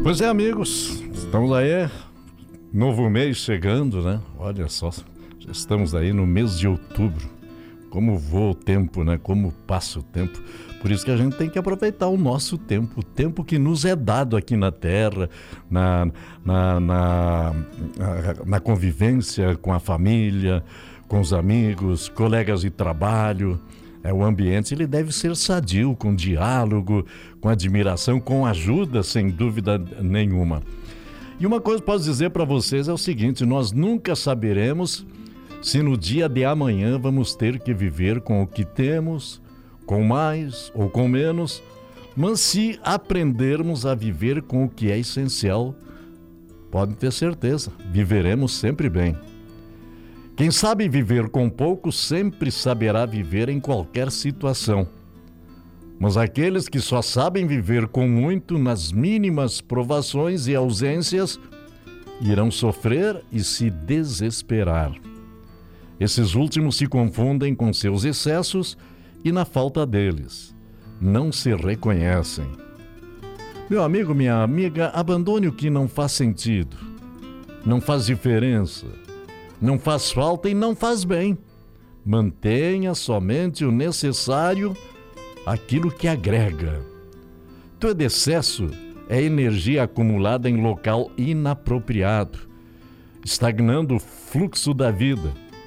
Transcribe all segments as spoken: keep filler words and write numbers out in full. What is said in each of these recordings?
Pois é, amigos, estamos aí, novo mês chegando, né? Olha só, já estamos aí no mês de outubro. Como voa o tempo, né? Como passa o tempo. Por isso que a gente tem que aproveitar o nosso tempo, o tempo que nos é dado aqui na Terra, na, na, na, na convivência com a família, com os amigos, colegas de trabalho. É, o ambiente ele deve ser sadio, com diálogo, com admiração, com ajuda, sem dúvida nenhuma. E uma coisa que posso dizer para vocês é o seguinte: nós nunca saberemos se no dia de amanhã vamos ter que viver com o que temos, com mais ou com menos, mas se aprendermos a viver com o que é essencial, podem ter certeza, viveremos sempre bem. Quem sabe viver com pouco sempre saberá viver em qualquer situação. Mas aqueles que só sabem viver com muito nas mínimas provações e ausências irão sofrer e se desesperar. Esses últimos se confundem com seus excessos e na falta deles. Não se reconhecem. Meu amigo, minha amiga, abandone o que não faz sentido, não faz diferença, não faz falta e não faz bem. Mantenha somente o necessário, aquilo que agrega. Todo excesso é energia acumulada em local inapropriado, estagnando o fluxo da vida.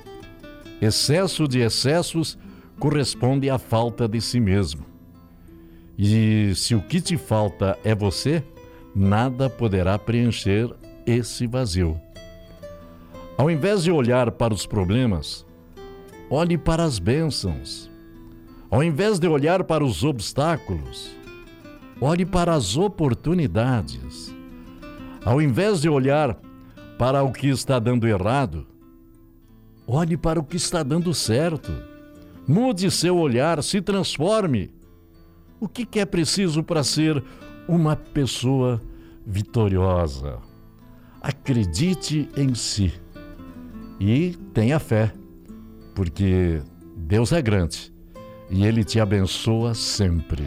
Excesso de excessos corresponde à falta de si mesmo. E se o que te falta é você, nada poderá preencher esse vazio. Ao invés de olhar para os problemas, olhe para as bênçãos. Ao invés de olhar para os obstáculos, olhe para as oportunidades. Ao invés de olhar para o que está dando errado, olhe para o que está dando certo. Mude seu olhar, se transforme. O que é preciso para ser uma pessoa vitoriosa? Acredite em si e tenha fé, porque Deus é grande e Ele te abençoa sempre.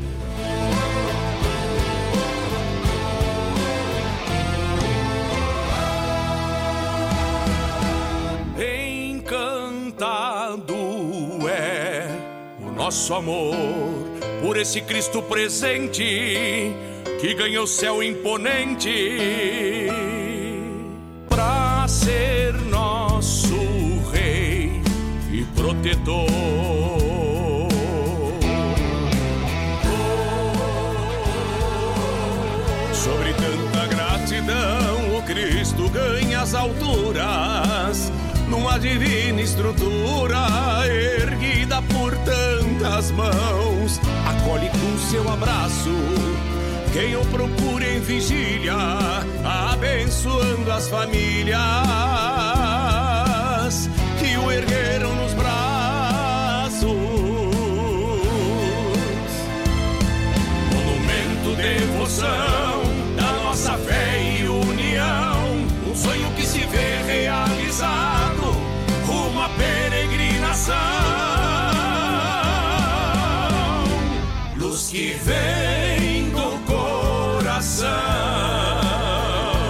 Nosso amor por esse Cristo presente que ganhou céu imponente pra ser nosso rei e protetor. Sobre tanta gratidão o Cristo ganha as alturas numa divina estrutura erguida por tantas mãos. Acolhe com seu abraço quem o procura em vigília, abençoando as famílias que o ergueram nos braços. Monumento, devoção da nossa fé e união, um sonho que se vê realizado, uma peregrinação, luz que vem do coração,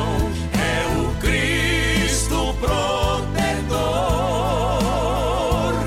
é o Cristo protetor,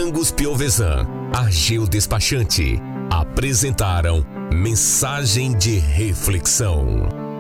Morangos Piovesan, Ageu Despachante, apresentaram Mensagem de Reflexão.